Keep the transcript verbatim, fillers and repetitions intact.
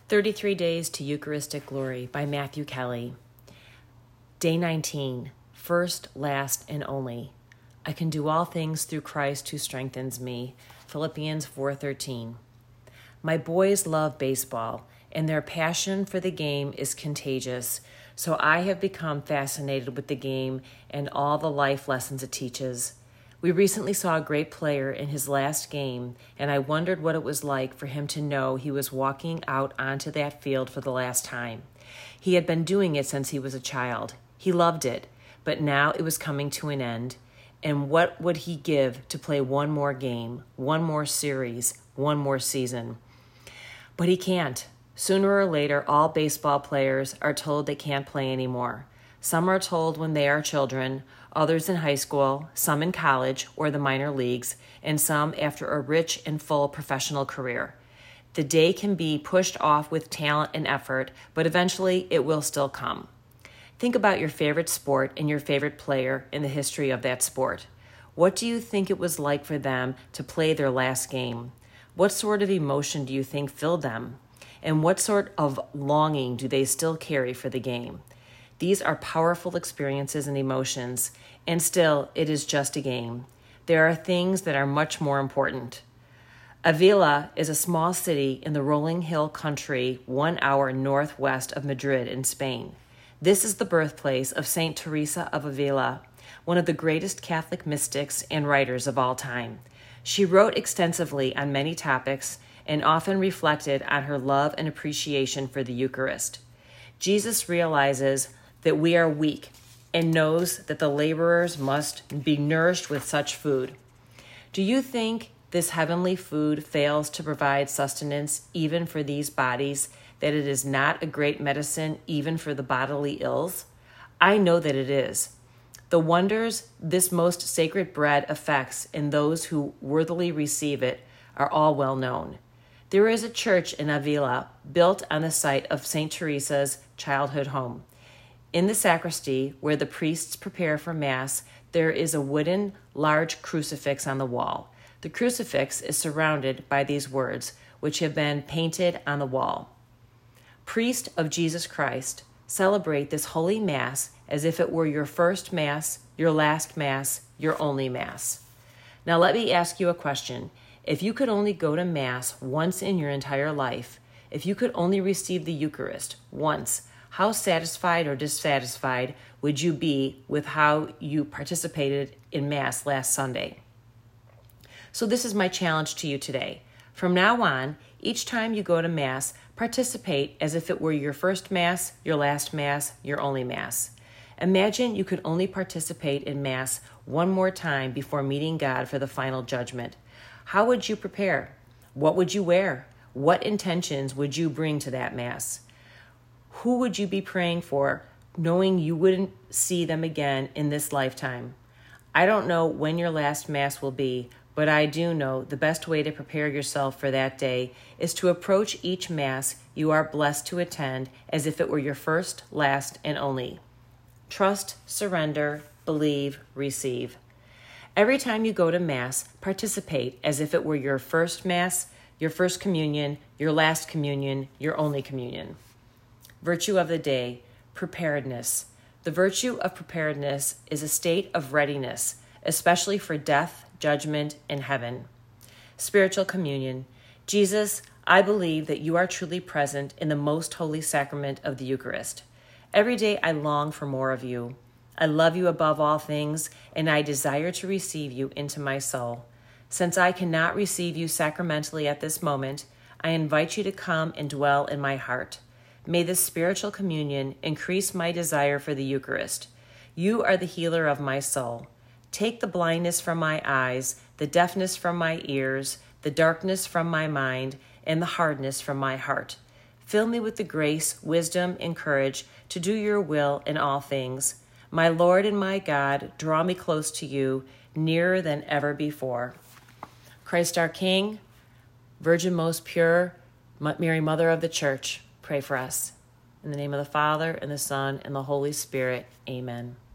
thirty-three Days to Eucharistic Glory by Matthew Kelly. Day nineteen, First, Last, and Only. I can do all things through Christ who strengthens me. Philippians four thirteen. My boys love baseball, and their passion for the game is contagious, so I have become fascinated with the game and all the life lessons it teaches. We recently saw a great player in his last game, and I wondered what it was like for him to know he was walking out onto that field for the last time. He had been doing it since he was a child. He loved it, but now it was coming to an end. And what would he give to play one more game, one more series, one more season? But he can't. Sooner or later, all baseball players are told they can't play anymore. Some are told when they are children, others in high school, some in college or the minor leagues, and some after a rich and full professional career. The day can be pushed off with talent and effort, but eventually it will still come. Think about your favorite sport and your favorite player in the history of that sport. What do you think it was like for them to play their last game? What sort of emotion do you think filled them? And what sort of longing do they still carry for the game? These are powerful experiences and emotions, and still, it is just a game. There are things that are much more important. Avila is a small city in the rolling hill country one hour northwest of Madrid in Spain. This is the birthplace of Saint Teresa of Avila, one of the greatest Catholic mystics and writers of all time. She wrote extensively on many topics and often reflected on her love and appreciation for the Eucharist. Jesus realizes that we are weak and knows that the laborers must be nourished with such food. Do you think this heavenly food fails to provide sustenance even for these bodies, that it is not a great medicine even for the bodily ills? I know that it is. The wonders this most sacred bread effects in those who worthily receive it are all well known. There is a church in Avila built on the site of Saint Teresa's childhood home. In the sacristy, where the priests prepare for Mass, there is a wooden, large crucifix on the wall. The crucifix is surrounded by these words, which have been painted on the wall. Priest of Jesus Christ, celebrate this holy Mass as if it were your first Mass, your last Mass, your only Mass. Now let me ask you a question. If you could only go to Mass once in your entire life, if you could only receive the Eucharist once, how satisfied or dissatisfied would you be with how you participated in Mass last Sunday? So this is my challenge to you today. From now on, each time you go to Mass, participate as if it were your first Mass, your last Mass, your only Mass. Imagine you could only participate in Mass one more time before meeting God for the final judgment. How would you prepare? What would you wear? What intentions would you bring to that Mass? Who would you be praying for, knowing you wouldn't see them again in this lifetime? I don't know when your last Mass will be, but I do know the best way to prepare yourself for that day is to approach each Mass you are blessed to attend as if it were your first, last, and only. Trust, surrender, believe, receive. Every time you go to Mass, participate as if it were your first Mass, your first communion, your last communion, your only communion. Virtue of the day, preparedness. The virtue of preparedness is a state of readiness, especially for death, judgment, and heaven. Spiritual communion. Jesus, I believe that you are truly present in the most holy sacrament of the Eucharist. Every day I long for more of you. I love you above all things, and I desire to receive you into my soul. Since I cannot receive you sacramentally at this moment, I invite you to come and dwell in my heart. May this spiritual communion increase my desire for the Eucharist. You are the healer of my soul. Take the blindness from my eyes, the deafness from my ears, the darkness from my mind, and the hardness from my heart. Fill me with the grace, wisdom, and courage to do your will in all things. My Lord and my God, draw me close to you, nearer than ever before. Christ our King, Virgin most pure, Mary, Mother of the Church, pray for us. In the name of the Father, and the Son, and the Holy Spirit, amen.